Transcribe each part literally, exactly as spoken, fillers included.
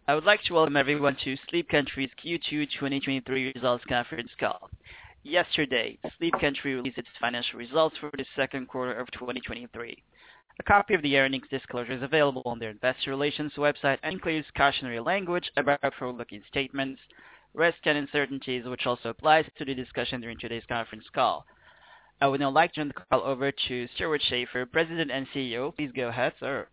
I would like to welcome everyone to Sleep Country's Q two twenty twenty-three results conference call. Yesterday, Sleep Country released its financial results for the second quarter of twenty twenty-three. A copy of the earnings disclosure is available on their investor relations website and includes cautionary language about forward-looking statements, risks and uncertainties, which also applies to the discussion during today's conference call. I would now like to turn the call over to Stewart Schaefer, President and C E O. Please go ahead, sir.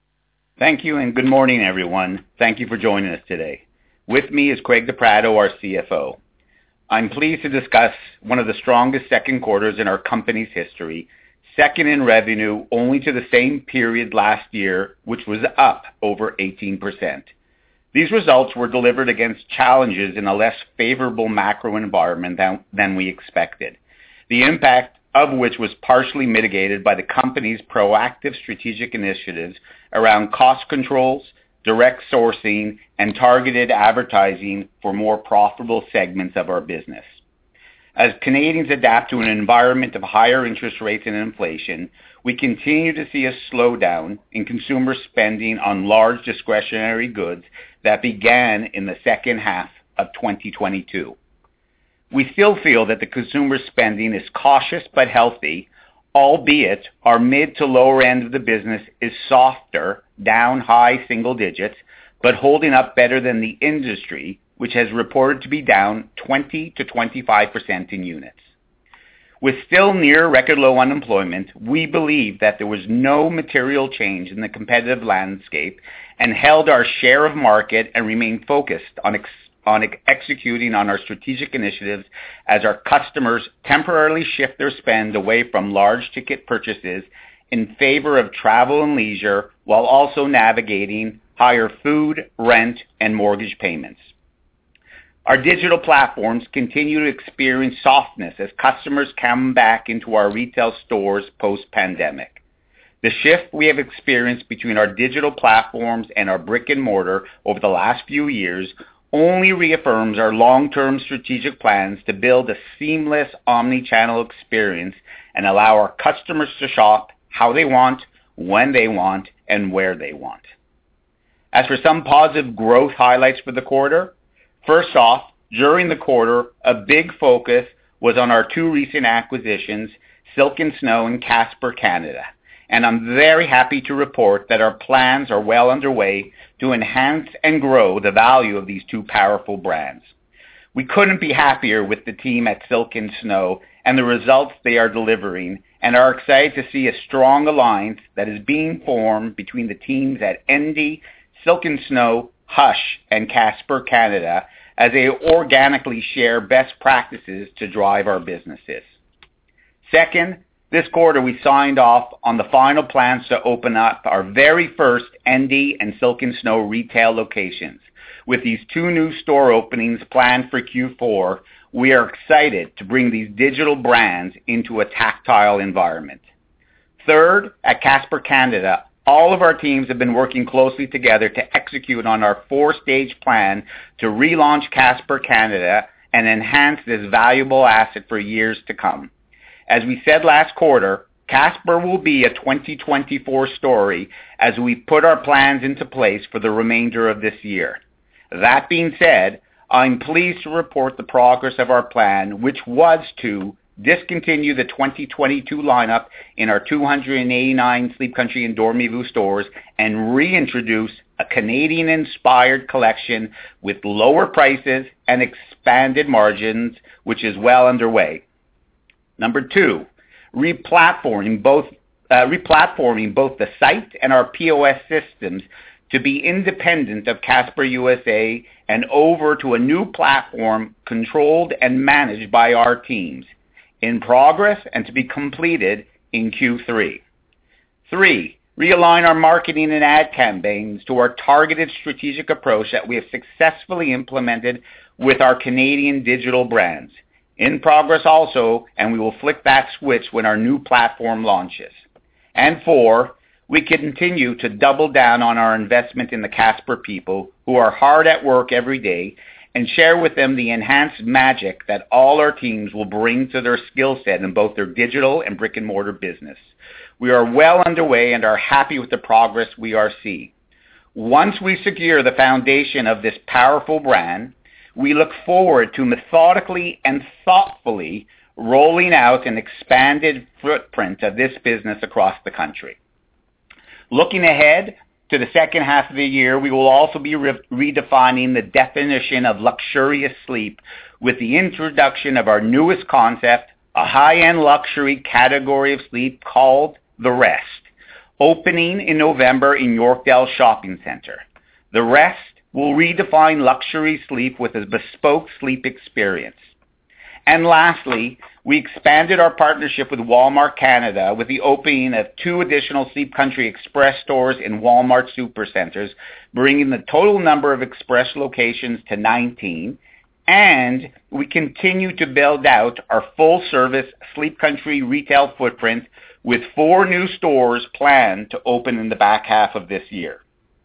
Thank you and good morning, everyone. Thank you for joining us today. With me is Craig DePrato, our C F O. I'm pleased to discuss one of the strongest second quarters in our company's history, second in revenue only to the same period last year, which was up over eighteen percent. These results were delivered against challenges in a less favorable macro environment than, than we expected, the impact of which was partially mitigated by the company's proactive strategic initiatives around cost controls, direct sourcing, and targeted advertising for more profitable segments of our business. As Canadians adapt to an environment of higher interest rates and inflation, we continue to see a slowdown in consumer spending on large discretionary goods that began in the second half of twenty twenty-two. We still feel that the consumer spending is cautious but healthy, albeit our mid to lower end of the business is softer, down high single digits, but holding up better than the industry, which has reported to be down twenty to twenty-five percent in units. With still near record low unemployment, we believe that there was no material change in the competitive landscape and held our share of market and remained focused on ex- on ex- executing on our strategic initiatives as our customers temporarily shift their spend away from large ticket purchases in favor of travel and leisure, while also navigating higher food, rent, and mortgage payments. Our digital platforms continue to experience softness as customers come back into our retail stores post-pandemic. The shift we have experienced between our digital platforms and our brick and mortar over the last few years only reaffirms our long-term strategic plans to build a seamless omni-channel experience and allow our customers to shop how they want, when they want, and where they want. As for some positive growth highlights for the quarter, first off, during the quarter, a big focus was on our two recent acquisitions, Silk and Snow and Casper Canada. And I'm very happy to report that our plans are well underway to enhance and grow the value of these two powerful brands. We couldn't be happier with the team at Silk and Snow and the results they are delivering, and are excited to see a strong alliance that is being formed between the teams at Endy, Silk and Snow, Hush, and Casper Canada as they organically share best practices to drive our businesses. Second, this quarter we signed off on the final plans to open up our very first Endy and Silk and Snow retail locations. With these two new store openings planned for Q four, we are excited to bring these digital brands into a tactile environment. Third, at Casper Canada, all of our teams have been working closely together to execute on our four-stage plan to relaunch Casper Canada and enhance this valuable asset for years to come. As we said last quarter, Casper will be a twenty twenty-four story as we put our plans into place for the remainder of this year. That being said, I'm pleased to report the progress of our plan, which was to discontinue the twenty twenty-two lineup in our two hundred eighty-nine Sleep Country and Dormez-vous stores and reintroduce a Canadian-inspired collection with lower prices and expanded margins, which is well underway. Number two, replatforming both, uh, replatforming both the site and our P O S systems to be independent of Casper U S A and over to a new platform controlled and managed by our teams, in progress and to be completed in Q three. Three, realign our marketing and ad campaigns to our targeted strategic approach that we have successfully implemented with our Canadian digital brands. In progress also, and we will flick that switch when our new platform launches. And four, we continue to double down on our investment in the Casper people who are hard at work every day and share with them the enhanced magic that all our teams will bring to their skill set in both their digital and brick and mortar business. We are well underway and are happy with the progress we are seeing. Once we secure the foundation of this powerful brand, we look forward to methodically and thoughtfully rolling out an expanded footprint of this business across the country. Looking ahead to the second half of the year, we will also be re- redefining the definition of luxurious sleep with the introduction of our newest concept, a high-end luxury category of sleep called The Rest, opening in November in Yorkdale Shopping Centre. The Rest will redefine luxury sleep with a bespoke sleep experience. And lastly, we expanded our partnership with Walmart Canada with the opening of two additional Sleep Country Express stores in Walmart Supercenters, bringing the total number of Express locations to nineteen. And we continue to build out our full-service Sleep Country retail footprint with four new stores planned to open in the back half of this year.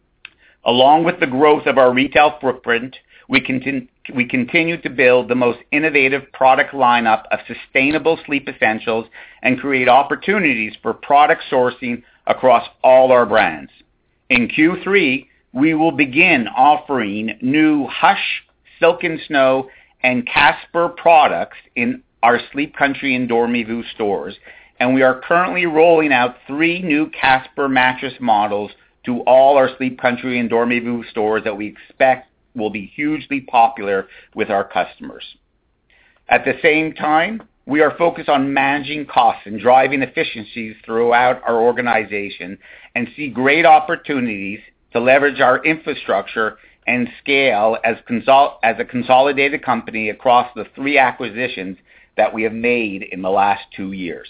Along with the growth of our retail footprint, we continue, we continue to build the most innovative product lineup of sustainable sleep essentials and create opportunities for product sourcing across all our brands. In Q three, we will begin offering new Hush, Silk and Snow, and Casper products in our Sleep Country and Dormez-vous stores, and we are currently rolling out three new Casper mattress models to all our Sleep Country and Dormez-vous stores that we expect will be hugely popular with our customers. At the same time, we are focused on managing costs and driving efficiencies throughout our organization and see great opportunities to leverage our infrastructure and scale as, consol- as a consolidated company across the three acquisitions that we have made in the last two years.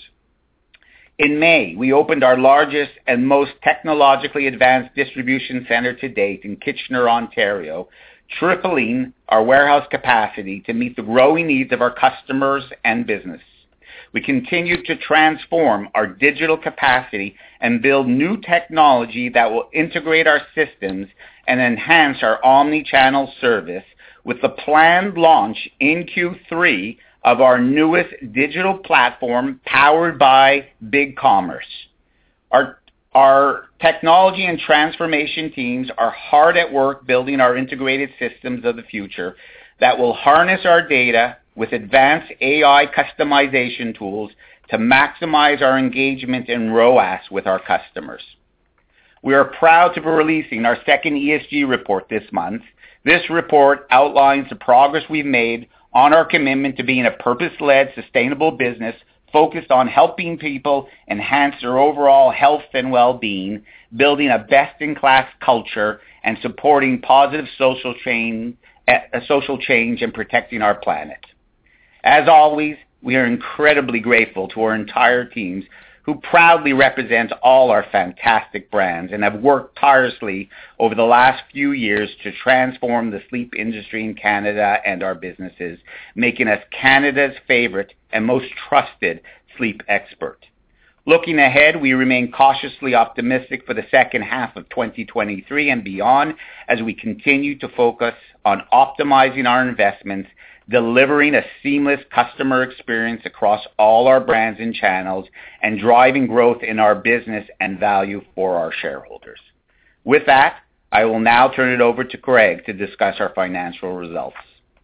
In May, we opened our largest and most technologically advanced distribution center to date in Kitchener, Ontario, tripling our warehouse capacity to meet the growing needs of our customers and business. We continue to transform our digital capacity and build new technology that will integrate our systems and enhance our omni-channel service with the planned launch in Q three of our newest digital platform powered by BigCommerce. Our, our technology and transformation teams are hard at work building our integrated systems of the future that will harness our data with advanced A I customization tools to maximize our engagement and R O A S with our customers. We are proud to be releasing our second E S G report this month. This report outlines the progress we've made on our commitment to being a purpose-led, sustainable business focused on helping people enhance their overall health and well-being, building a best-in-class culture, and supporting positive social change, uh, social change and protecting our planet. As always, we are incredibly grateful to our entire teams who proudly represent all our fantastic brands and have worked tirelessly over the last few years to transform the sleep industry in Canada and our businesses, making us Canada's favorite and most trusted sleep expert. Looking ahead, we remain cautiously optimistic for the second half of twenty twenty-three and beyond as we continue to focus on optimizing our investments, delivering a seamless customer experience across all our brands and channels, and driving growth in our business and value for our shareholders. With that, I will now turn it over to Craig to discuss our financial results.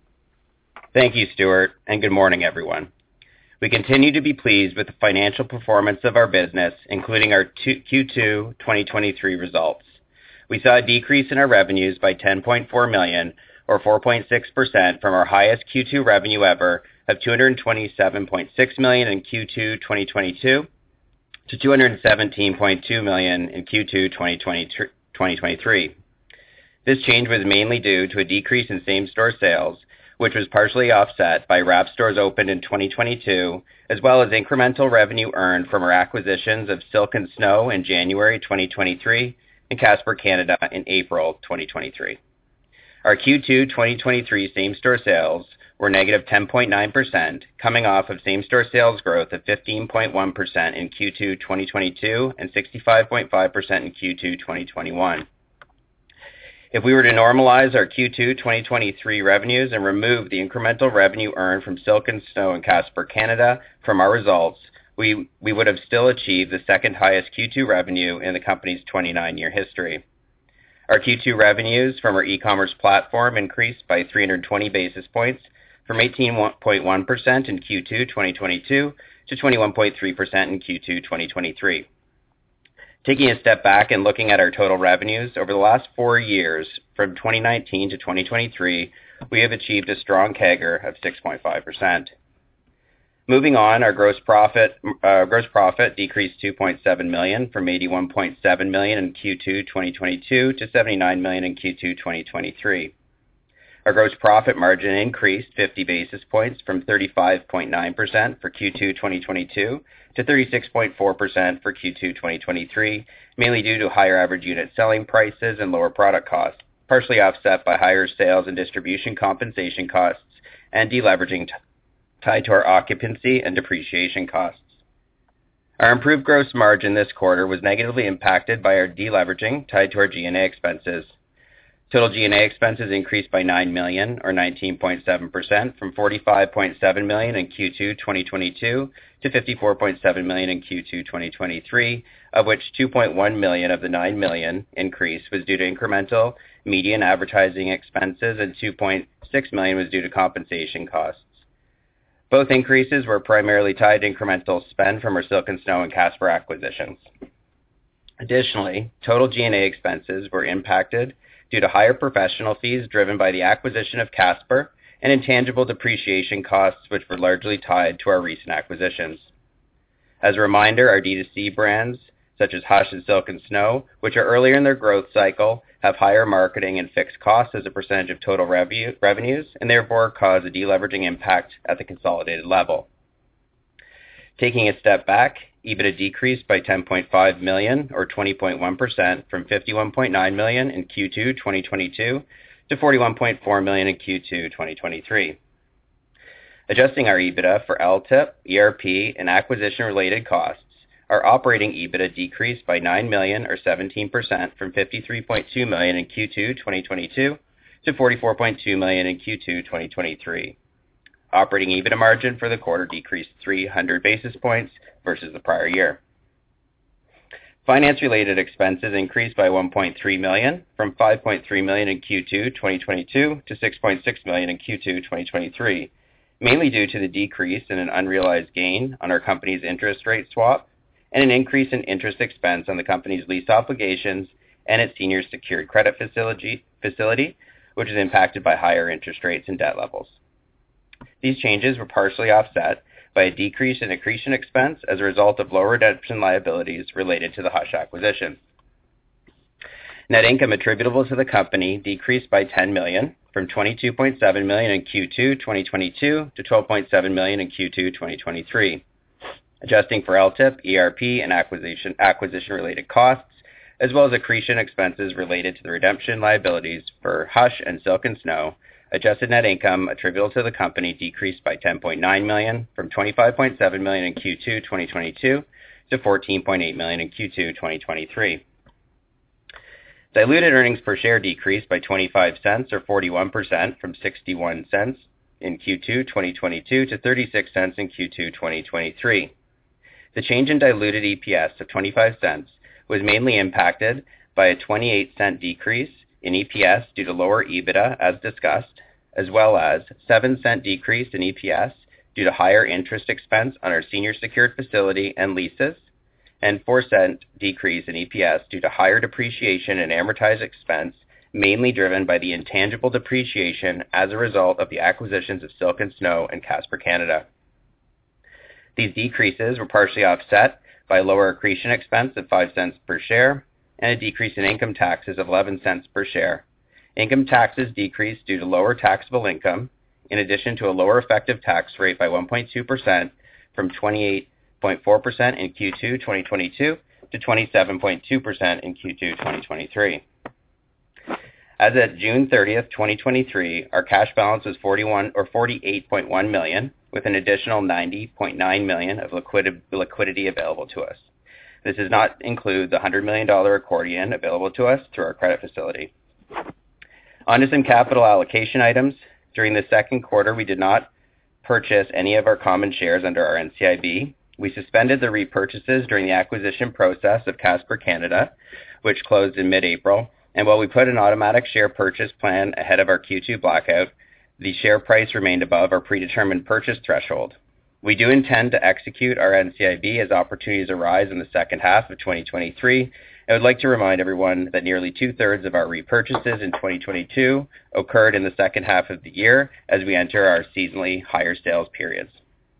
Thank you, Stuart, and good morning, everyone. We continue to be pleased with the financial performance of our business, including our Q two twenty twenty-three results. We saw a decrease in our revenues by ten point four million dollars, or four point six percent, from our highest Q two revenue ever of two hundred twenty-seven point six million dollars in Q two twenty twenty-two to two hundred seventeen point two million dollars in Q two twenty twenty-three. This change was mainly due to a decrease in same-store sales, which was partially offset by wrap stores opened in twenty twenty-two, as well as incremental revenue earned from our acquisitions of Silk and Snow in January twenty twenty-three and Casper Canada in April twenty twenty-three. Our Q two twenty twenty-three same-store sales were negative ten point nine percent, coming off of same-store sales growth of fifteen point one percent in Q two twenty twenty-two and sixty-five point five percent in Q two twenty twenty-one. If we were to normalize our Q two twenty twenty-three revenues and remove the incremental revenue earned from Silk and Snow and Casper Canada from our results, we, we would have still achieved the second highest Q two revenue in the company's twenty-nine year history. Our Q two revenues from our e-commerce platform increased by three hundred twenty basis points from eighteen point one percent in Q two twenty twenty-two to twenty-one point three percent in Q two twenty twenty-three. Taking a step back and looking at our total revenues, over the last four years, from twenty nineteen to twenty twenty-three, we have achieved a strong C A G R of six point five percent. Moving on, our gross profit uh, gross profit decreased two point seven million dollars from eighty-one point seven million dollars in Q two twenty twenty-two to seventy-nine million dollars in Q two twenty twenty-three. Our gross profit margin increased fifty basis points from thirty-five point nine percent for Q two twenty twenty-two to thirty-six point four percent for Q two twenty twenty-three, mainly due to higher average unit selling prices and lower product costs, partially offset by higher sales and distribution compensation costs and deleveraging t- tied to our occupancy and depreciation costs. Our improved gross margin this quarter was negatively impacted by our deleveraging tied to our G and A expenses. Total G and A expenses increased by nine million dollars or nineteen point seven percent from forty-five point seven million dollars in Q two twenty twenty-two to fifty-four point seven million dollars in Q two twenty twenty-three, of which two point one million dollars of the nine million dollars increase was due to incremental media and advertising expenses and two point six million dollars was due to compensation costs. Both increases were primarily tied to incremental spend from our Silk and Snow and Casper acquisitions. Additionally, total G and A expenses were impacted due to higher professional fees driven by the acquisition of Casper and intangible depreciation costs, which were largely tied to our recent acquisitions. As a reminder, our D two C brands, such as Hush and Silk and Snow, which are earlier in their growth cycle, have higher marketing and fixed costs as a percentage of total revenue, revenues and therefore cause a deleveraging impact at the consolidated level. Taking a step back, EBITDA decreased by ten point five million dollars or twenty point one percent from fifty-one point nine million dollars in Q two twenty twenty-two to forty-one point four million dollars in Q two twenty twenty-three. Adjusting our EBITDA for L T I P, E R P, and acquisition-related costs, our operating EBITDA decreased by nine million dollars or seventeen percent from fifty-three point two million dollars in Q two twenty twenty-two to forty-four point two million dollars in Q two twenty twenty-three. Operating EBITDA margin for the quarter decreased three hundred basis points versus the prior year. Finance-related expenses increased by one point three million dollars from five point three million dollars in Q two twenty twenty-two to six point six million dollars in Q two twenty twenty-three, mainly due to the decrease in an unrealized gain on our company's interest rate swap and an increase in interest expense on the company's lease obligations and its senior secured credit facility, facility, which is impacted by higher interest rates and debt levels. These changes were partially offset by a decrease in accretion expense as a result of lower redemption liabilities related to the Hush acquisition. Net income attributable to the company decreased by ten million dollars from twenty-two point seven million dollars in Q two twenty twenty-two to twelve point seven million dollars in Q two twenty twenty-three. Adjusting for L T I P, E R P, and acquisition acquisition-related costs, as well as accretion expenses related to the redemption liabilities for Hush and Silk and Snow, adjusted net income attributable to the company decreased by ten point nine million dollars from twenty-five point seven million dollars in Q two twenty twenty-two to fourteen point eight million dollars in Q two twenty twenty-three. Diluted earnings per share decreased by twenty-five cents or forty-one percent from sixty-one cents in Q two twenty twenty-two to thirty-six cents in Q two twenty twenty-three. The change in diluted E P S of twenty-five cents was mainly impacted by a twenty-eight cent decrease in E P S due to lower EBITDA as discussed, as well as seven cent decrease in E P S due to higher interest expense on our senior secured facility and leases, and four cent decrease in E P S due to higher depreciation and amortized expense, mainly driven by the intangible depreciation as a result of the acquisitions of Silk and Snow and Casper Canada. These decreases were partially offset by lower accretion expense of five cents per share and a decrease in income taxes of eleven cents per share. Income taxes decreased due to lower taxable income, in addition to a lower effective tax rate by one point two percent from twenty-eight point four percent in Q two twenty twenty-two to twenty-seven point two percent in Q two twenty twenty-three. As of June thirtieth, twenty twenty-three, our cash balance was forty-one or forty-eight point one million dollars, with an additional ninety point nine million dollars of liquid, liquidity available to us. This does not include the one hundred million dollars accordion available to us through our credit facility. On to some capital allocation items. During the second quarter, we did not purchase any of our common shares under our N C I B. We suspended the repurchases during the acquisition process of Casper Canada, which closed in mid-April, and while we put an automatic share purchase plan ahead of our Q two blackout, the share price remained above our predetermined purchase threshold. We do intend to execute our N C I B as opportunities arise in the second half of twenty twenty-three. I would like to remind everyone that nearly two-thirds of our repurchases in twenty twenty-two occurred in the second half of the year as we enter our seasonally higher sales periods.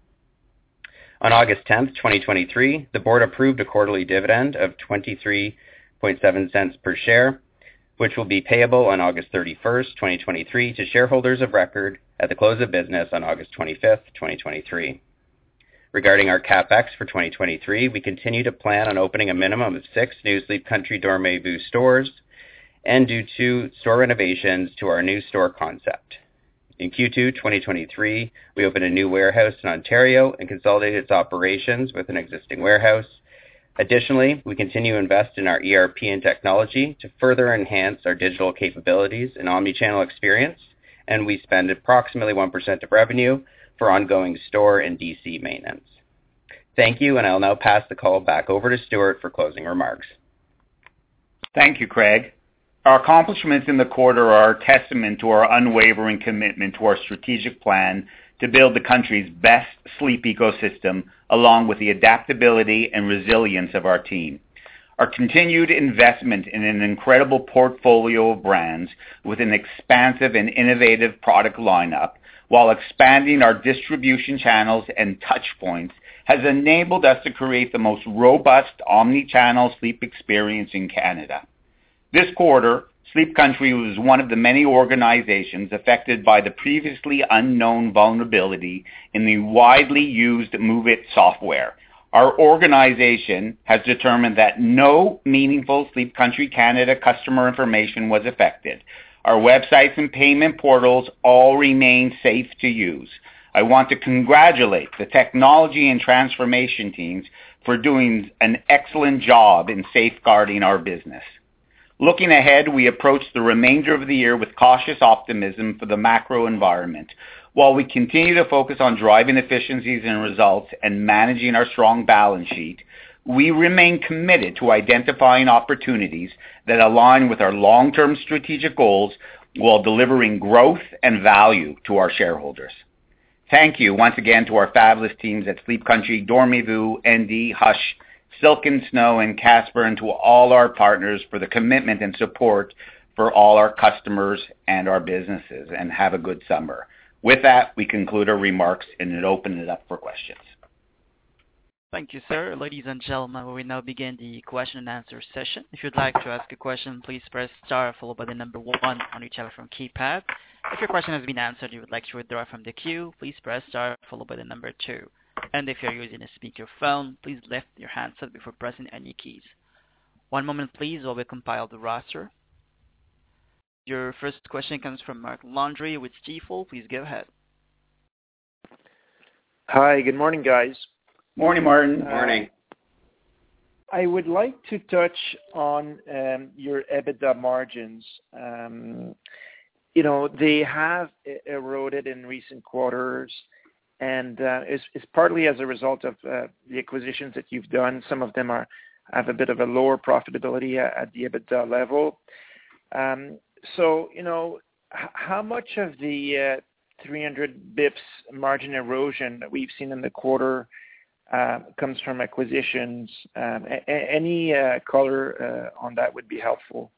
On August tenth, twenty twenty-three, the board approved a quarterly dividend of twenty-three point seven cents per share, which will be payable on August thirty-first, twenty twenty-three to shareholders of record at the close of business on August twenty-fifth, twenty twenty-three. Regarding our CapEx for twenty twenty-three, we continue to plan on opening a minimum of six new Sleep Country Dormez-vous stores and do two store renovations to our new store concept. In Q two twenty twenty-three, we opened a new warehouse in Ontario and consolidated its operations with an existing warehouse. Additionally, we continue to invest in our E R P and technology to further enhance our digital capabilities and omnichannel experience, and we spend approximately one percent of revenue for ongoing store and D C maintenance. Thank you, and I'll now pass the call back over to Stuart for closing remarks. Thank you, Craig. Our accomplishments in the quarter are a testament to our unwavering commitment to our strategic plan to build the country's best sleep ecosystem, along with the adaptability and resilience of our team. Our continued investment in an incredible portfolio of brands with an expansive and innovative product lineup, while expanding our distribution channels and touch points, has enabled us to create the most robust omni-channel sleep experience in Canada. This quarter, Sleep Country was one of the many organizations affected by the previously unknown vulnerability in the widely used MoveIt software. Our organization has determined that no meaningful Sleep Country Canada customer information was affected. Our websites and payment portals all remain safe to use. I want to congratulate the technology and transformation teams for doing an excellent job in safeguarding our business. Looking ahead, we approach the remainder of the year with cautious optimism for the macro environment. While we continue to focus on driving efficiencies and results and managing our strong balance sheet, we remain committed to identifying opportunities that align with our long-term strategic goals while delivering growth and value to our shareholders. Thank you once again to our fabulous teams at Sleep Country, Dormez-vous, N D, Hush, Silk and Snow, and Casper, and to all our partners for the commitment and support for all our customers and our businesses, and have a good summer. With that, we conclude our remarks and open it up for questions. Thank you, sir. Ladies and gentlemen, we will now begin the question and answer session. If you'd like to ask a question, please press star followed by the number one on your telephone keypad. If your question has been answered, you would like to withdraw from the queue, please press star followed by the number two. And if you're using a speakerphone, please lift your handset before pressing any keys. One moment, please, while we compile the roster. Your first question comes from Mark Landry with Stifel. Please go ahead. Hi, good morning, guys. Morning, Martin. Good morning. Uh, I would like to touch on um, your EBITDA margins. Um, you know, they have eroded in recent quarters, and uh, it's, it's partly as a result of uh, the acquisitions that you've done. Some of them are have a bit of a lower profitability at, at the EBITDA level. Um, so, you know, h- how much of the uh, three hundred basis points margin erosion that we've seen in the quarter Uh, comes from acquisitions? Um, a- any uh, color uh, on that would be helpful.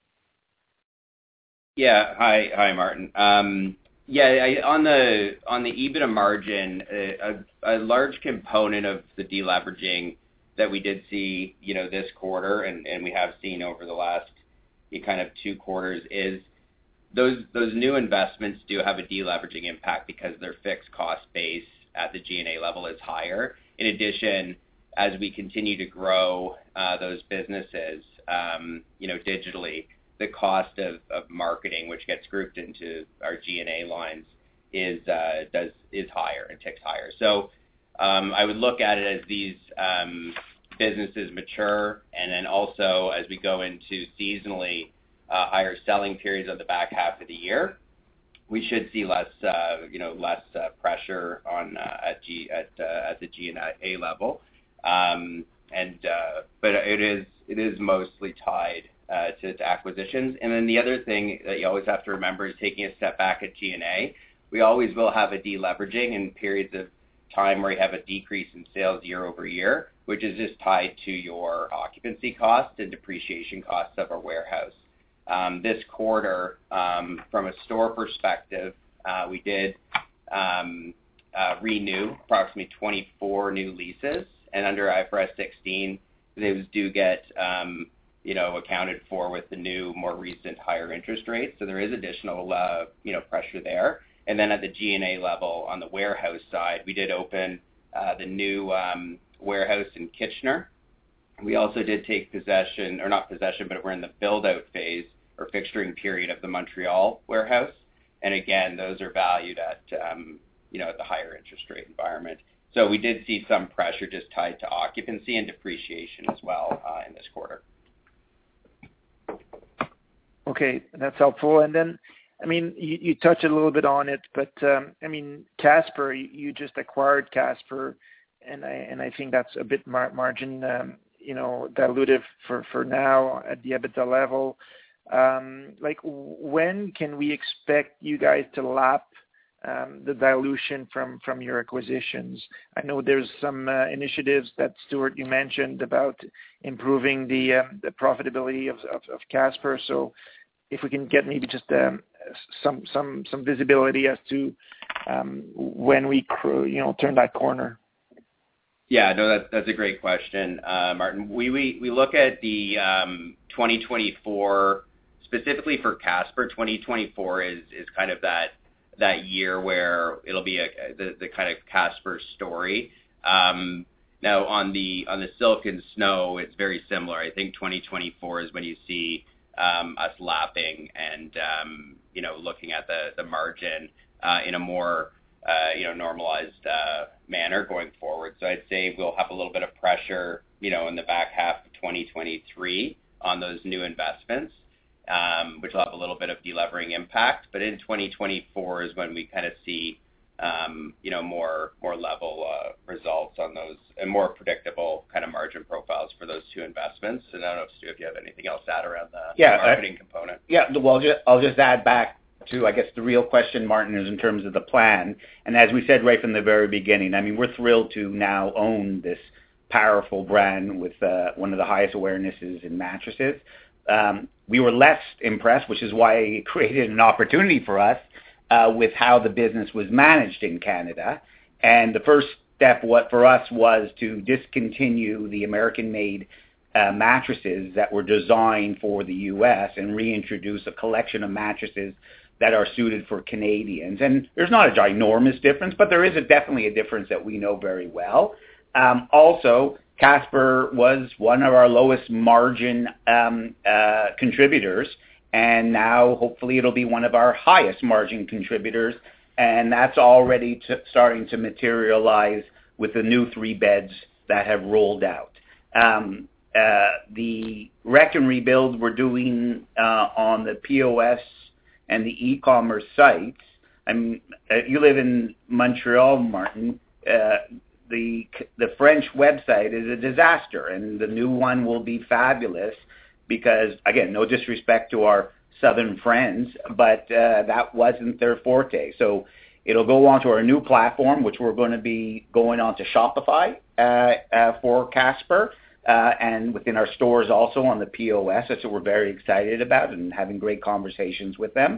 Yeah. Hi, hi, Martin. Um, yeah, I, on the on the EBITDA margin, a, a large component of the deleveraging that we did see, you know, this quarter, and, and we have seen over the last kind of two quarters, is those those new investments do have a deleveraging impact because their fixed cost base at the G and A level is higher. In addition, as we continue to grow uh, those businesses, um, you know, digitally, the cost of, of marketing, which gets grouped into our G and A lines, is uh, does is higher and ticks higher. So um, I would look at it as these um, businesses mature, and then also as we go into seasonally uh, higher selling periods of the back half of the year, we should see less, uh, you know, less uh, pressure on uh, at G at uh, at the G and A level, um, and uh, but it is it is mostly tied uh, to, to acquisitions. And then the other thing that you always have to remember is taking a step back at G and A. We always will have a deleveraging in periods of time where you have a decrease in sales year over year, which is just tied to your occupancy costs and depreciation costs of our warehouse. Um, this quarter, um, from a store perspective, uh, we did um, uh, renew approximately twenty-four new leases, and under I F R S sixteen, those do get um, you know accounted for with the new, more recent higher interest rates. So there is additional uh, you know pressure there. And then at the G and A level, on the warehouse side, we did open uh, the new um, warehouse in Kitchener. We also did take possession, or not possession, but we're in the build-out phase or fixturing period of the Montreal warehouse. And again, those are valued at um, you know at the higher interest rate environment. So we did see some pressure just tied to occupancy and depreciation as well uh, in this quarter. Okay, that's helpful. And then, I mean, you, you touched a little bit on it, but um, I mean, Casper, you, you just acquired Casper, and I and I think that's a bit mar- margin, um, you know, dilutive for, for now at the EBITDA level. Um, like, when can we expect you guys to lap um, the dilution from, from your acquisitions? I know there's some uh, initiatives that, Stuart, you mentioned about improving the um, the profitability of, of, of Casper. So if we can get maybe just um, some some some visibility as to um, when we you know turn that corner. Yeah, no, that, that's a great question, uh, Martin. We, we we look at the um, twenty twenty-four specifically for Casper. twenty twenty-four is is kind of that that year where it'll be a the, the kind of Casper story. Um, now on the on the Silk and Snow, it's very similar. I think twenty twenty-four is when you see Um, us lapping and, um, you know, looking at the, the margin uh, in a more, uh, you know, normalized uh, manner going forward. So I'd say we'll have a little bit of pressure, you know, in the back half of twenty twenty-three on those new investments, um, which will have a little bit of delevering impact. But in twenty twenty-four is when we kind of see, um, you know, more more level uh, results on those and more predictable kind of margin profiles for those two investments. And I don't know, Stu, if you have anything else to add around the, yeah, the marketing uh, component. Yeah, well, just, I'll just add back to, I guess, the real question, Martin, is in terms of the plan. And as we said right from the very beginning, I mean, we're thrilled to now own this powerful brand with uh, one of the highest awarenesses in mattresses. Um, we were less impressed, which is why it created an opportunity for us Uh, with how the business was managed in Canada. And the first step what for us was to discontinue the American-made uh, mattresses that were designed for the U S and reintroduce a collection of mattresses that are suited for Canadians. And there's not a ginormous difference, but there is a, definitely a difference that we know very well. Um, also, Casper was one of our lowest margin um, uh, contributors, and now hopefully it'll be one of our highest margin contributors, and that's already t- starting to materialize with the new three beds that have rolled out. Um, uh, the Wreck and Rebuild we're doing uh, on the P O S and the e-commerce sites. I mean, uh, you live in Montreal, Martin. Uh, the the French website is a disaster, and the new one will be fabulous. Because, again, no disrespect to our southern friends, but uh, that wasn't their forte. So it'll go onto our new platform, which we're going to be going on to Shopify uh, uh, for Casper, uh, and within our stores also on the P O S. That's what we're very excited about and having great conversations with them.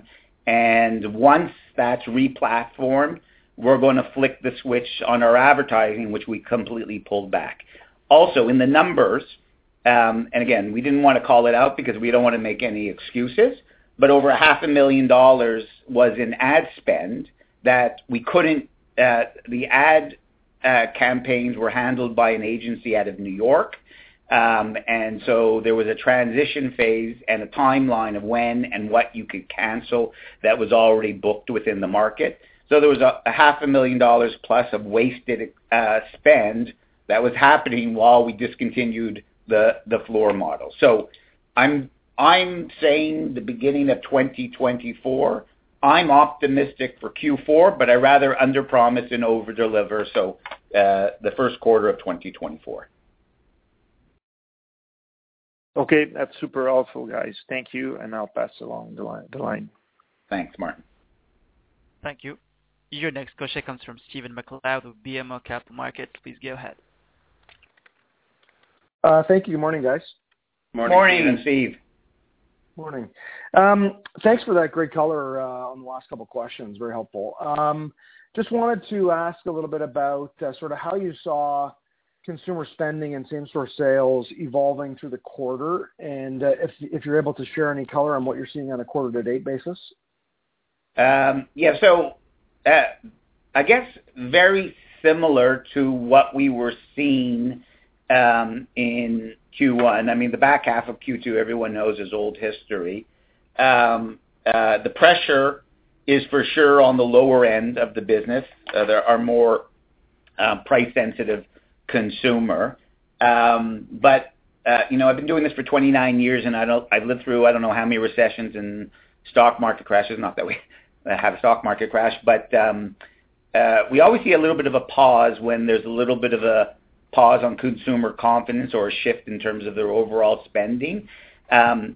And once that's re-platformed, we're going to flick the switch on our advertising, which we completely pulled back. Also, in the numbers, Um, and again, we didn't want to call it out because we don't want to make any excuses, but over a half a million dollars was in ad spend that we couldn't, uh, the ad uh, campaigns were handled by an agency out of New York. Um, and so there was a transition phase and a timeline of when and what you could cancel that was already booked within the market. So there was a, a half a million dollars plus of wasted uh, spend that was happening while we discontinued the the floor model. So I'm I'm saying the beginning of twenty twenty-four. I'm optimistic for Q four, but I rather underpromise and overdeliver. So uh, the first quarter of twenty twenty-four. Okay, that's super helpful, guys. Thank you, and I'll pass along the line. The line. Thanks, Martin. Thank you. Your next question comes from Stephen MacLeod of B M O Capital Markets. Please go ahead. Uh, thank you. Good morning, guys. Morning, morning Steve. Morning. Um, thanks for that great color uh, on the last couple of questions. Very helpful. Um, just wanted to ask a little bit about uh, sort of how you saw consumer spending and same-store sales evolving through the quarter, and uh, if if you're able to share any color on what you're seeing on a quarter-to-date basis. Um, yeah, so uh, I guess very similar to what we were seeing um, in Q one. I mean, the back half of Q two, everyone knows, is old history. Um, uh, the pressure is for sure on the lower end of the business. Uh, there are more uh, price-sensitive consumer. Um, but, uh, you know, I've been doing this for twenty-nine years, and I don't, I've lived through I don't know how many recessions and stock market crashes. Not that we have a stock market crash, but um, uh, we always see a little bit of a pause when there's a little bit of a pause on consumer confidence or a shift in terms of their overall spending. Um,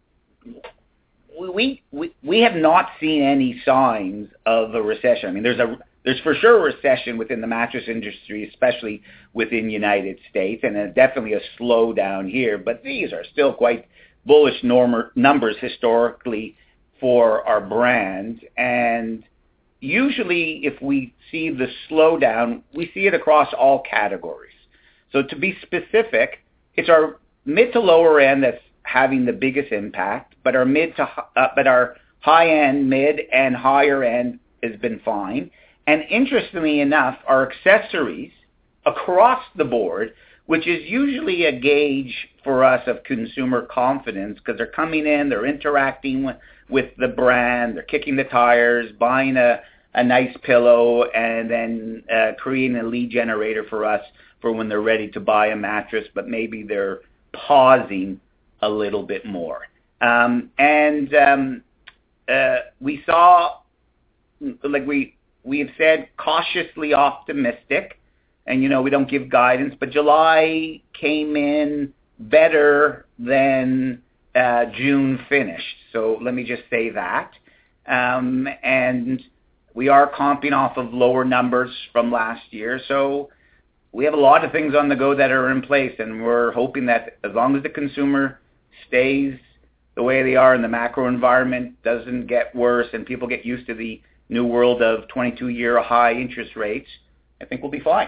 we, we we have not seen any signs of a recession. I mean, there's a there's for sure a recession within the mattress industry, especially within the United States, and a, definitely a slowdown here. But these are still quite bullish norm- numbers historically for our brand. And usually, if we see the slowdown, we see it across all categories. So to be specific, it's our mid to lower end that's having the biggest impact, but our mid to uh, but our high end, mid and higher end has been fine. And interestingly enough, our accessories across the board, which is usually a gauge for us of consumer confidence, because they're coming in, they're interacting with, with the brand, they're kicking the tires, buying a, a nice pillow, and then uh, creating a lead generator for us for when they're ready to buy a mattress, but maybe they're pausing a little bit more. Um, and um, uh, we saw, like we we have said, cautiously optimistic. And, you know, we don't give guidance, but July came in better than uh, June finished. So let me just say that. Um, and we are comping off of lower numbers from last year. So we have a lot of things on the go that are in place, and we're hoping that as long as the consumer stays the way they are and the macro environment doesn't get worse and people get used to the new world of twenty-two-year high interest rates, I think we'll be fine.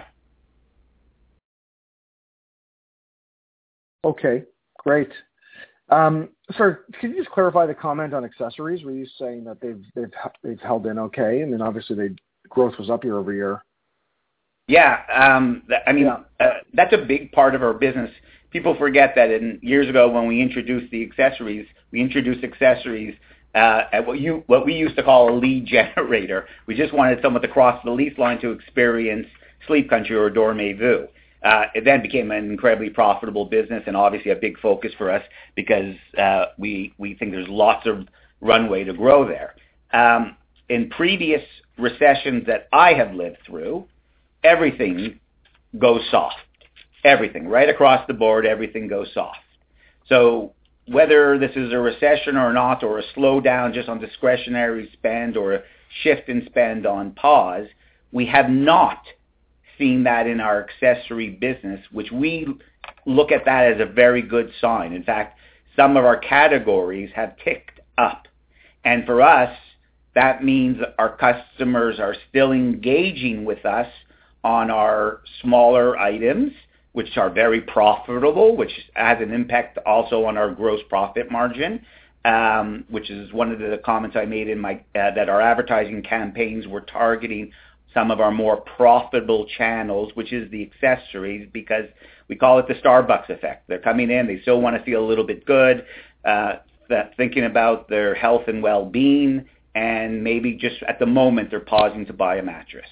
Okay, great. Um, sorry, could you just clarify the comment on accessories? Were you saying that they've they've they've held in okay, and then obviously the growth was up year over year? Yeah, um, I mean yeah. Uh, that's a big part of our business. People forget that in years ago when we introduced the accessories, we introduced accessories uh, at what you what we used to call a lead generator. We just wanted someone to cross the lease line to experience Sleep Country or Dormez-vous. Uh, it then became an incredibly profitable business and obviously a big focus for us because uh, we we think there's lots of runway to grow there. Um, in previous recessions that I have lived through, everything goes soft. Everything, right across the board, everything goes soft. So whether this is a recession or not, or a slowdown just on discretionary spend or a shift in spend on pause, we have not seen that in our accessory business, which we look at that as a very good sign. In fact, some of our categories have ticked up. And for us, that means our customers are still engaging with us on our smaller items, which are very profitable, which has an impact also on our gross profit margin, um, which is one of the comments I made in my uh, that our advertising campaigns were targeting some of our more profitable channels, which is the accessories, because we call it the Starbucks effect. They're coming in, they still want to feel a little bit good, uh, thinking about their health and well-being, and maybe just at the moment they're pausing to buy a mattress.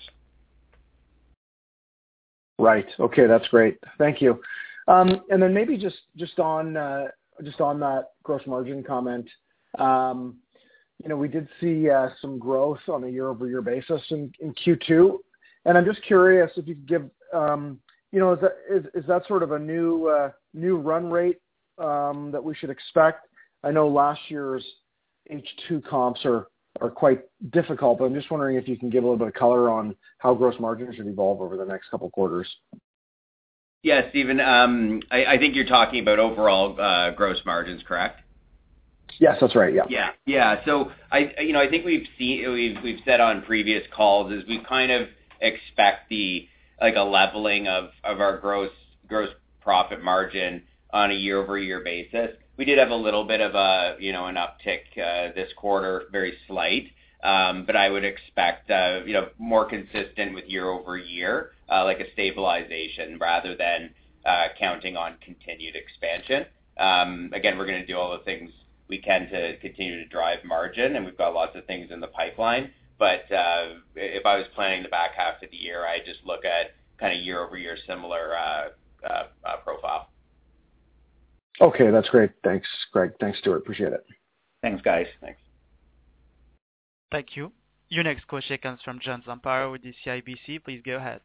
Right. Okay, that's great. Thank you. Um, and then maybe just just on uh, just on that gross margin comment, um, you know, we did see uh, some growth on a year-over-year basis in, in Q two, and I'm just curious if you could give, um, you know, is that is, is that sort of a new uh, new run rate um, that we should expect? I know last year's H two comps are, are quite difficult, but I'm just wondering if you can give a little bit of color on how gross margins should evolve over the next couple of quarters. Yeah, Stephen, um, I, I think you're talking about overall uh, gross margins, correct? Yes, that's right. Yeah. Yeah, yeah. So I, you know, I think we've seen we've we've said on previous calls is we kind of expect the like a leveling of, of our gross gross profit margin on a year over year basis. We did have a little bit of a you know an uptick uh, this quarter, very slight, um, but I would expect uh, you know more consistent with year over year, uh, like a stabilization rather than uh, counting on continued expansion. Um, again, we're going to do all the things we can to continue to drive margin, and we've got lots of things in the pipeline. But uh, if I was planning the back half of the year, I just look at kind of year-over-year similar uh, uh, uh, profile. Okay, that's great. Thanks, Greg. Thanks, Stuart. Appreciate it. Thanks, guys. Thanks. Thank you. Your next question comes from John Zamparo with the C I B C. Please go ahead.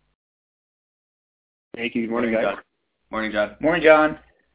Thank you. Good morning, Morning, guys. John. Morning, John. Morning, John.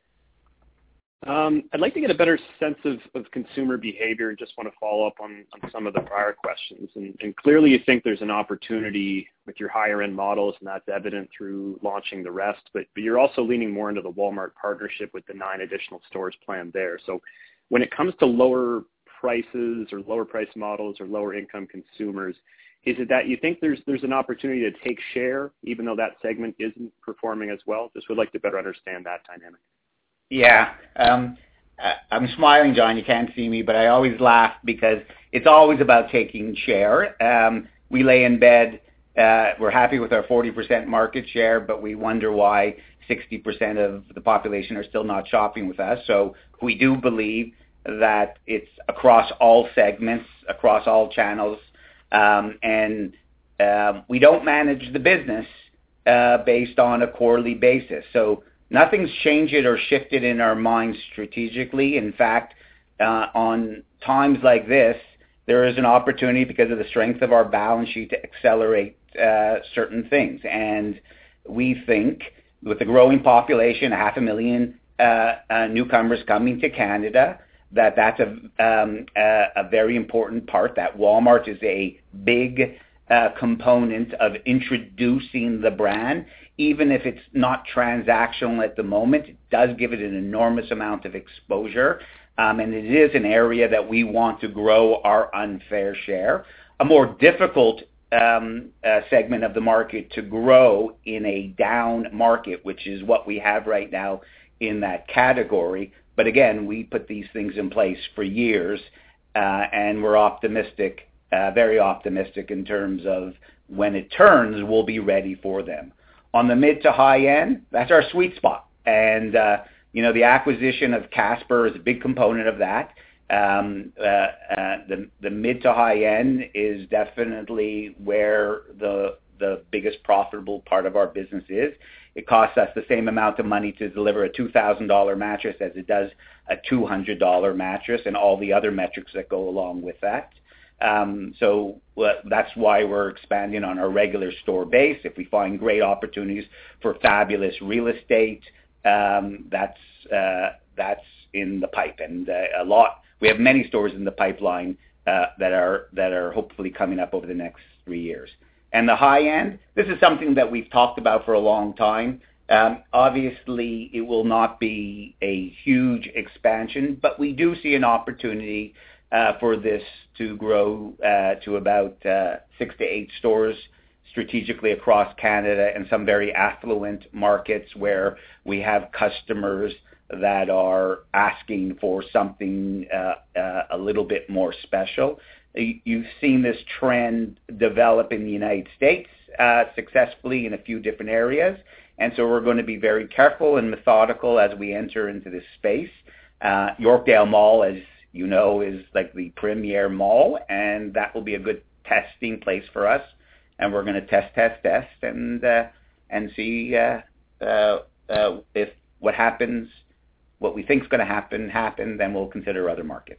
Um, I'd like to get a better sense of, of consumer behavior and just want to follow up on, on some of the prior questions. And, and clearly you think there's an opportunity with your higher end models, and that's evident through launching the rest, but, but you're also leaning more into the Walmart partnership with the nine additional stores planned there. So when it comes to lower prices or lower price models or lower income consumers, is it that you think there's there's an opportunity to take share even though that segment isn't performing as well? Just would like to better understand that dynamic. Yeah, um, I'm smiling, John. You can't see me, but I always laugh because it's always about taking share. Um, we lay in bed. Uh, we're happy with our forty percent market share, but we wonder why sixty percent of the population are still not shopping with us. So we do believe that it's across all segments, across all channels, um, and uh, we don't manage the business uh, based on a quarterly basis. So nothing's changed or shifted in our minds strategically. In fact, uh, on times like this, there is an opportunity because of the strength of our balance sheet to accelerate uh, certain things. And we think with the growing population, a half a million uh, uh, newcomers coming to Canada, that that's a, um, a, a very important part, that Walmart is a big uh, component of introducing the brand. Even if it's not transactional at the moment, it does give it an enormous amount of exposure. Um, and it is an area that we want to grow our unfair share. A more difficult um, uh, segment of the market to grow in a down market, which is what we have right now in that category. But again, we put these things in place for years, uh, and we're optimistic, uh, very optimistic in terms of when it turns, we'll be ready for them. On the mid to high end, that's our sweet spot. And, uh, you know, the acquisition of Casper is a big component of that. Um, uh, uh, the, the mid to high end is definitely where the, the biggest profitable part of our business is. It costs us the same amount of money to deliver a two thousand dollars mattress as it does a two hundred dollars mattress and all the other metrics that go along with that. Um, so uh, that's why we're expanding on our regular store base. If we find great opportunities for fabulous real estate, um, that's uh, that's in the pipe, and uh, a lot. We have many stores in the pipeline uh, that are that are hopefully coming up over the next three years. And the high end, this is something that we've talked about for a long time. Um, obviously, it will not be a huge expansion, but we do see an opportunity Uh, for this to grow uh, to about uh, six to eight stores strategically across Canada and some very affluent markets where we have customers that are asking for something uh, uh, a little bit more special. You've seen this trend develop in the United States uh, successfully in a few different areas, and so we're going to be very careful and methodical as we enter into this space. Uh, Yorkdale Mall, as you know, is like the premier mall, and that will be a good testing place for us. And we're going to test, test, test, and uh, and see uh, uh, uh, if what happens, what we think is going to happen, happen. Then we'll consider other markets.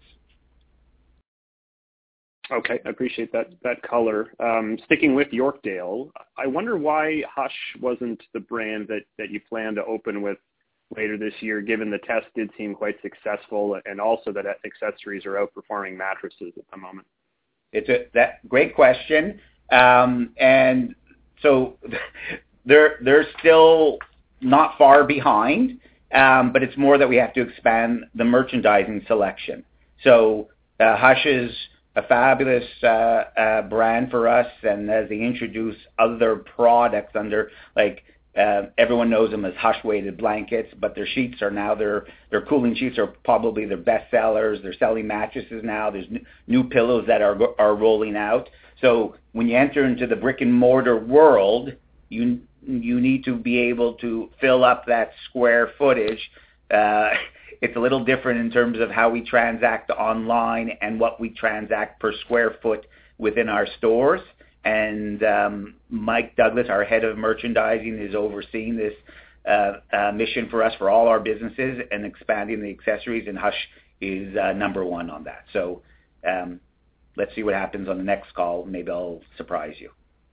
Okay, I appreciate that that color. Um, sticking with Yorkdale, I wonder why Hush wasn't the brand that, that you plan to open with later this year, given the test did seem quite successful, and also that accessories are outperforming mattresses at the moment? It's a that great question, um, and so they're they're still not far behind, um, but it's more that we have to expand the merchandising selection. So uh, Hush is a fabulous uh, uh, brand for us, and as they introduce other products under, like, uh, everyone knows them as Hush weighted blankets, but their sheets are now, their their cooling sheets are probably their best sellers. They're selling mattresses now. There's new, new pillows that are are rolling out. So when you enter into the brick and mortar world, you you need to be able to fill up that square footage. Uh, it's a little different in terms of how we transact online and what we transact per square foot within our stores. And um, Mike Douglas, our head of merchandising, is overseeing this uh, uh, mission for us for all our businesses and expanding the accessories, and Hush is uh, number one on that. So um, let's see what happens on the next call. Maybe I'll surprise you.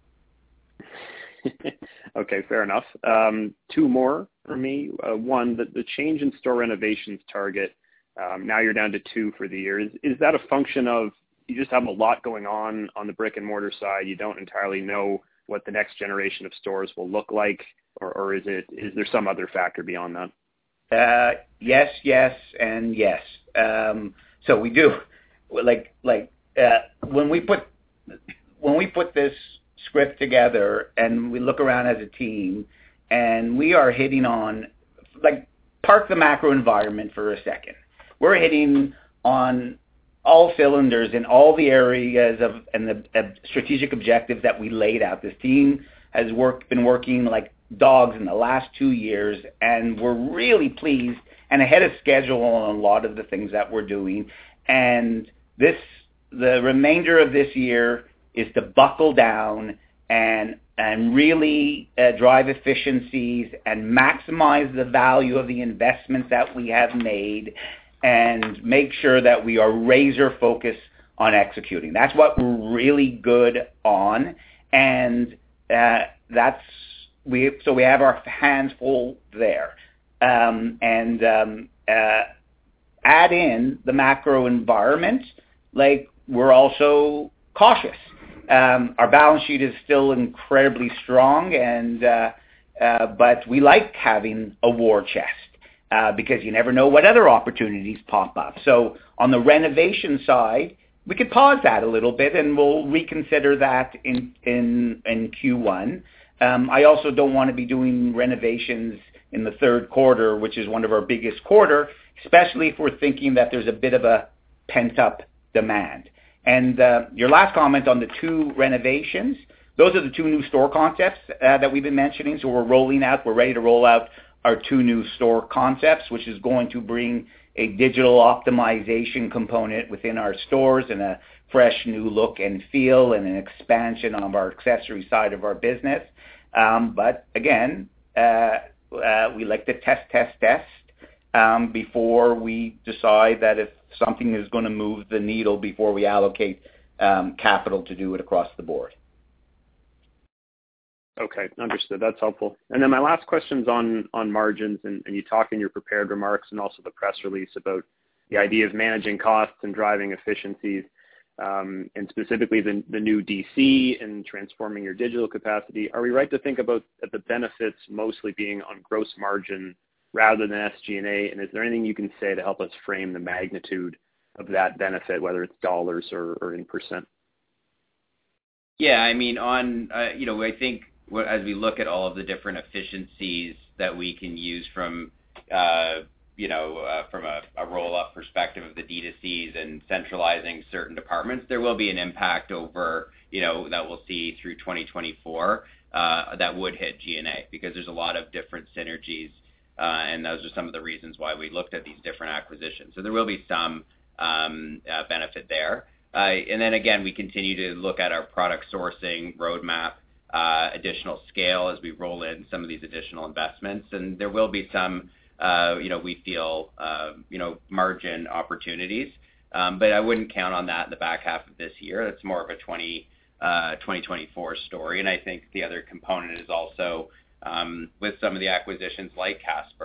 Okay, fair enough. Um, two more for me. Uh, one, the, the change in store renovations target, um, now you're down to two for the year. Is, is that a function of you just have a lot going on on the brick and mortar side? You don't entirely know what the next generation of stores will look like, or, or is it is there some other factor beyond that? Uh, yes, yes, and yes. Um, so we do, like like uh, when we put when we put this script together and we look around as a team, and we are hitting on, like, park the macro environment for a second. We're hitting on all cylinders in all the areas of and the uh, strategic objectives that we laid out. This team has work, been working like dogs in the last two years, and we're really pleased and ahead of schedule on a lot of the things that we're doing. And this, the remainder of this year is to buckle down and and really uh, drive efficiencies and maximize the value of the investments that we have made, and make sure that we are razor focused on executing. That's what we're really good on, and uh, that's we. So we have our hands full there, um, and um, uh, add in the macro environment. Like, we're also cautious. Um, our balance sheet is still incredibly strong, and uh, uh, but we like having a war chest. Uh, because you never know what other opportunities pop up. So on the renovation side, we could pause that a little bit, and we'll reconsider that in in, in Q one. Um, I also don't want to be doing renovations in the third quarter, which is one of our biggest quarter, especially if we're thinking that there's a bit of a pent-up demand. And uh, your last comment on the two renovations, those are the two new store concepts uh, that we've been mentioning. So we're rolling out, we're ready to roll out our two new store concepts, which is going to bring a digital optimization component within our stores and a fresh new look and feel and an expansion of our accessory side of our business. Um, but again, uh, uh, we like to test, test, test um, before we decide that if something is going to move the needle before we allocate um, capital to do it across the board. Okay, understood. That's helpful. And then my last question's on on margins, and, and you talk in your prepared remarks and also the press release about the idea of managing costs and driving efficiencies, um, and specifically the, the new D C and transforming your digital capacity. Are we right to think about the benefits mostly being on gross margin rather than S G and A? And is there anything you can say to help us frame the magnitude of that benefit, whether it's dollars or, or in percent? Yeah, I mean, on, uh, you know, I think, as we look at all of the different efficiencies that we can use from, uh, you know, uh, from a, a roll-up perspective of the D two Cs and centralizing certain departments, there will be an impact over, you know, that we'll see through twenty twenty-four uh, that would hit G and A, because there's a lot of different synergies, uh, and those are some of the reasons why we looked at these different acquisitions. So there will be some um, uh, benefit there. Uh, and then again, we continue to look at our product sourcing roadmap, Uh, additional scale as we roll in some of these additional investments, and there will be some, uh, you know, we feel, uh, you know, margin opportunities, um, but I wouldn't count on that in the back half of this year. It's more of a twenty, uh, twenty twenty-four story, and I think the other component is also um, with some of the acquisitions like Casper,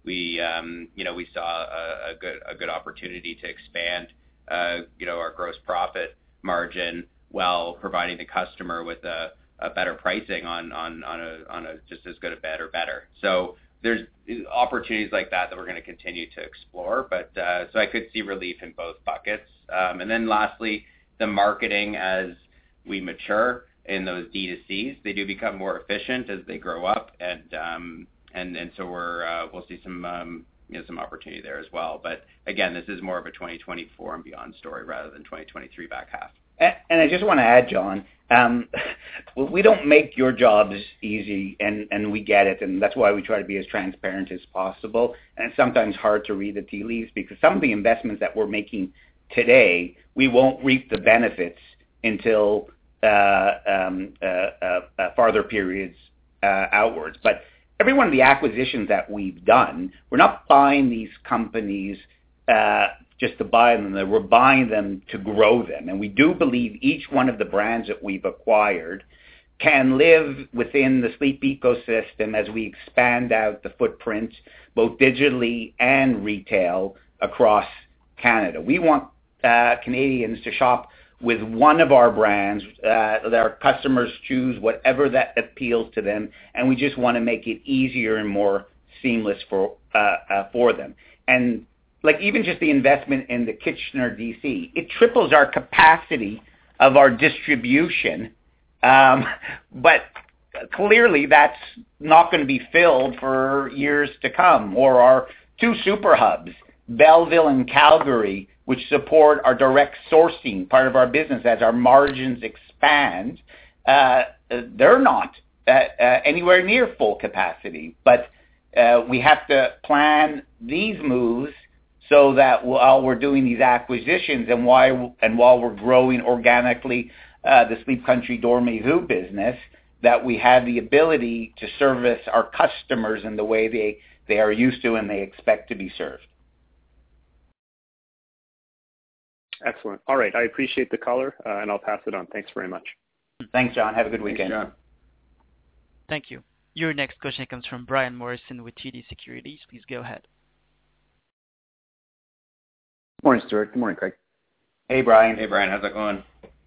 we, um, you know, we saw a, a good a good opportunity to expand, uh, you know, our gross profit margin while providing the customer with a, a better pricing on on on a on a just as good a bed or better. So there's opportunities like that that we're going to continue to explore. But uh, so I could see relief in both buckets. Um, and then lastly, the marketing as we mature in those D two Cs, they do become more efficient as they grow up, and um, and and so we're uh, we'll see some um, you know some opportunity there as well. But again, this is more of a twenty twenty-four and beyond story rather than twenty twenty-three back half. And I just want to add, John, um, we don't make your jobs easy, and, and we get it, and that's why we try to be as transparent as possible. And it's sometimes hard to read the tea leaves because some of the investments that we're making today, we won't reap the benefits until uh, um, uh, uh, uh, farther periods uh, outwards. But every one of the acquisitions that we've done, we're not buying these companies uh, just to buy them. We're buying them to grow them. And we do believe each one of the brands that we've acquired can live within the Sleep ecosystem as we expand out the footprint, both digitally and retail, across Canada. We want uh, Canadians to shop with one of our brands, uh, that our customers choose whatever that appeals to them, and we just want to make it easier and more seamless for uh, uh, for them. And like even just the investment in the Kitchener D C, it triples our capacity of our distribution, um, but clearly that's not going to be filled for years to come. Or our two super hubs, Belleville and Calgary, which support our direct sourcing part of our business as our margins expand, uh, they're not uh, uh, anywhere near full capacity. But uh, we have to plan these moves so that while we're doing these acquisitions and while, and while we're growing organically uh, the Sleep Country Dormez-vous business, that we have the ability to service our customers in the way they, they are used to and they expect to be served. Excellent. All right. I appreciate the color, uh, and I'll pass it on. Thanks very much. Thanks, John. Have a good weekend. Thanks, John. Thank you. Your next question comes from Brian Morrison with T D Securities. Please go ahead. Good morning, Stuart. Good morning, Craig. Hey, Brian. Hey, Brian. How's it going?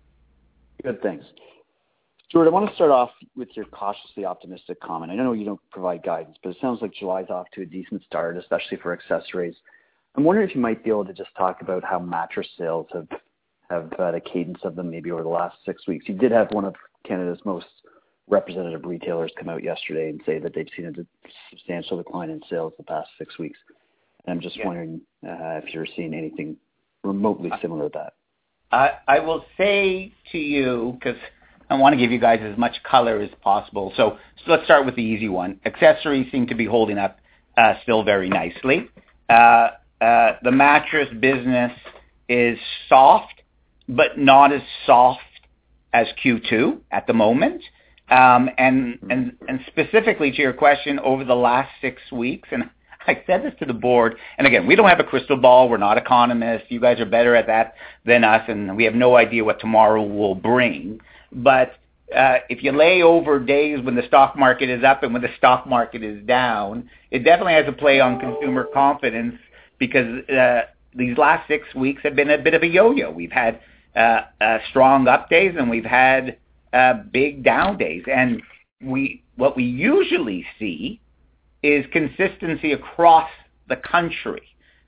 Good, thanks. Stuart, I want to start off with your cautiously optimistic comment. I know you don't provide guidance, but it sounds like July's off to a decent start, especially for accessories. I'm wondering if you might be able to just talk about how mattress sales have have had a cadence of them maybe over the last six weeks. You did have one of Canada's most representative retailers come out yesterday and say that they've seen a substantial decline in sales the past six weeks. And I'm just yeah. wondering uh, if you're seeing anything remotely similar to that. I, I will say to you, because I want to give you guys as much color as possible. So, so let's start with the easy one. Accessories seem to be holding up uh, still very nicely. Uh, uh, the mattress business is soft, but not as soft as Q two at the moment. Um, and, and, and specifically to your question, over the last six weeks, and I said this to the board, and again, we don't have a crystal ball. We're not economists. You guys are better at that than us, and we have no idea what tomorrow will bring. But uh, if you lay over days when the stock market is up and when the stock market is down, it definitely has a play on consumer confidence, because uh, these last six weeks have been a bit of a yo-yo. We've had uh, uh, strong up days and we've had uh, big down days. And we what we usually see is consistency across the country.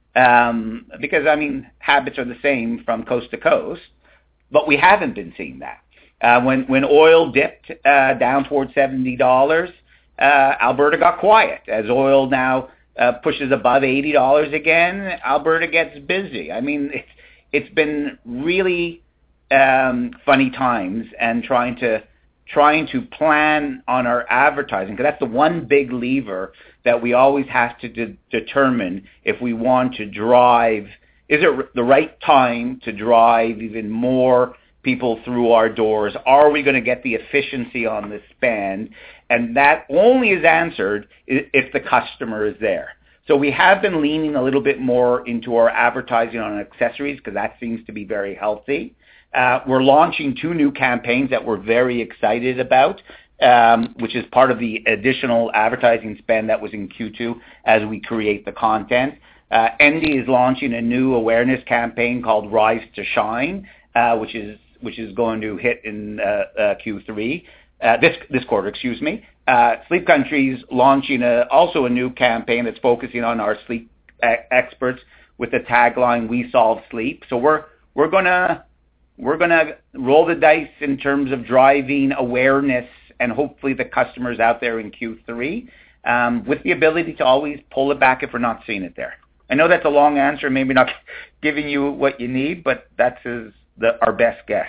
Um, because, I mean, habits are the same from coast to coast, but we haven't been seeing that. Uh, when, when oil dipped uh, down towards seventy dollars, uh, Alberta got quiet. As oil now uh, pushes above eighty dollars again, Alberta gets busy. I mean, it's, it's been really um, funny times, and trying to trying to plan on our advertising, because that's the one big lever that we always have to de- determine if we want to drive. Is it the right time to drive even more people through our doors? Are we going to get the efficiency on the spend? And that only is answered if the customer is there. So we have been leaning a little bit more into our advertising on accessories, because that seems to be very healthy. Uh, we're launching two new campaigns that we're very excited about. um, which is part of the additional advertising spend that was in Q two as we create the content. Uh, Endy is launching a new awareness campaign called Rise to Shine, uh, which is which is going to hit in uh, uh, Q three, uh, this this quarter, excuse me. Uh, Sleep Country's launching a, also a new campaign that's focusing on our sleep uh, experts with the tagline "We Solve Sleep." So we're we're gonna we're gonna roll the dice in terms of driving awareness and hopefully the customers out there in Q three, um, with the ability to always pull it back if we're not seeing it there. I know that's a long answer, maybe not giving you what you need, but that's is the, our best guess.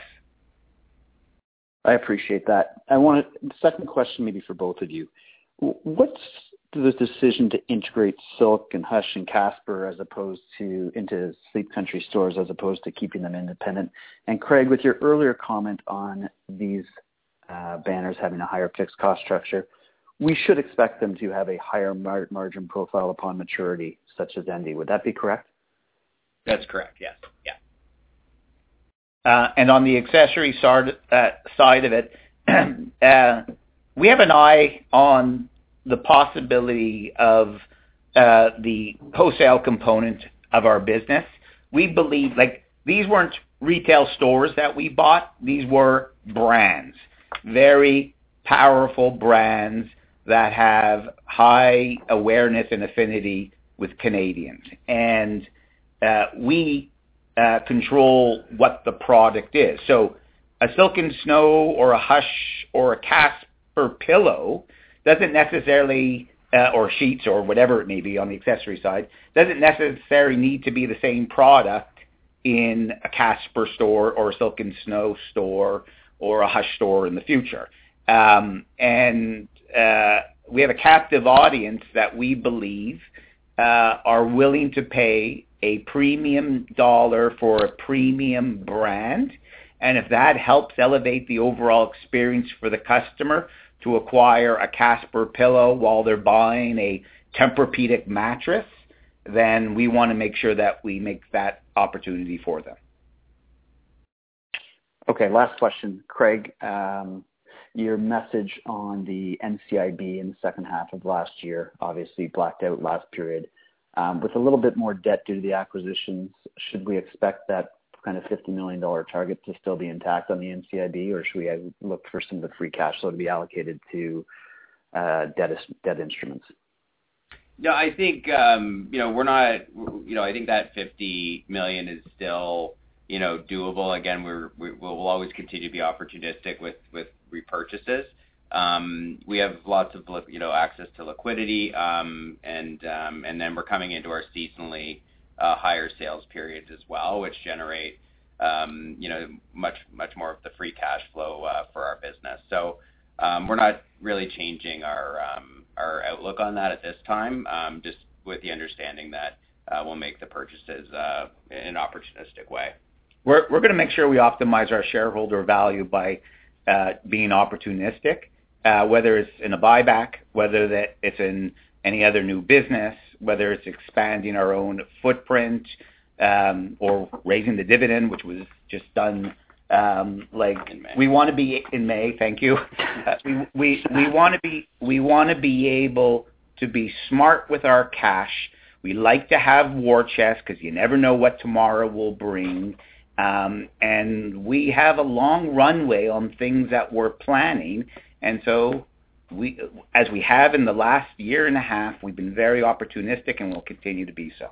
I appreciate that. I want to, the second question maybe for both of you. What's the decision to integrate Silk and Hush and Casper as opposed to into Sleep Country stores as opposed to keeping them independent? And Craig, with your earlier comment on these uh, banners having a higher fixed cost structure, we should expect them to have a higher mar- margin profile upon maturity, such as Endy. Would that be correct? That's correct, yes. Yeah. Uh, and on the accessory side, uh, side of it, uh, we have an eye on the possibility of uh, the wholesale component of our business. We believe, like, these weren't retail stores that we bought. These were brands, very powerful brands that have high awareness and affinity with Canadians. And uh, we uh, control what the product is. So a Silk and Snow or a Hush or a Casper pillow doesn't necessarily, uh, or sheets or whatever it may be on the accessory side, doesn't necessarily need to be the same product in a Casper store or a Silk and Snow store or a Hush store in the future. Um, and uh, we have a captive audience that we believe uh, are willing to pay a premium dollar for a premium brand. And if that helps elevate the overall experience for the customer to acquire a Casper pillow while they're buying a Tempur-Pedic mattress, then we want to make sure that we make that opportunity for them. Okay, last question. Craig, um, your message on the N C I B in the second half of last year, obviously blacked out last period. Um, with a little bit more debt due to the acquisitions, should we expect that kind of fifty million dollars target to still be intact on the N C I B, or should we look for some of the free cash flow to be allocated to uh, debt, debt instruments? No, I think, um, you know, we're not, you know, I think that fifty million dollars is still, you know, doable. Again, we're, we, we'll always continue to be opportunistic with, with repurchases. Um, we have lots of, you know, access to liquidity, um, and, um, and then we're coming into our seasonally uh, higher sales periods as well, which generate, um, you know, much, much more of the free cash flow uh, for our business. So um, we're not really changing our, um, our outlook on that at this time, um, just with the understanding that uh, we'll make the purchases uh, in an opportunistic way. We're, we're going to make sure we optimize our shareholder value by uh, being opportunistic. Uh, whether it's in a buyback, whether that it's in any other new business, whether it's expanding our own footprint, um, or raising the dividend, which was just done. Um, like we want to be in May. Thank you. Uh, we we we want to be we want to be able to be smart with our cash. We like to have war chests because you never know what tomorrow will bring. Um, and we have a long runway on things that we're planning. And so, we, as we have in the last year and a half, we've been very opportunistic and will continue to be so.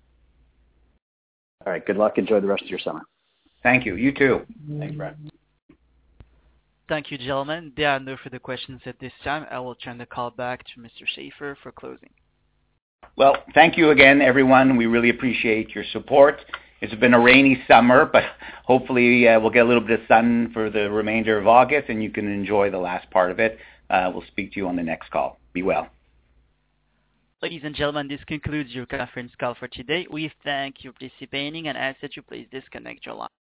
All right. Good luck. Enjoy the rest of your summer. Thank you. You too. Thanks, Brad. Thank you, gentlemen. There are no further questions at this time. I will turn the call back to Mister Schaefer for closing. Well, thank you again, everyone. We really appreciate your support. It's been a rainy summer, but hopefully uh, we'll get a little bit of sun for the remainder of August, and you can enjoy the last part of it. Uh, we'll speak to you on the next call. Be well. Ladies and gentlemen, this concludes your conference call for today. We thank you for participating and ask that you please disconnect your line.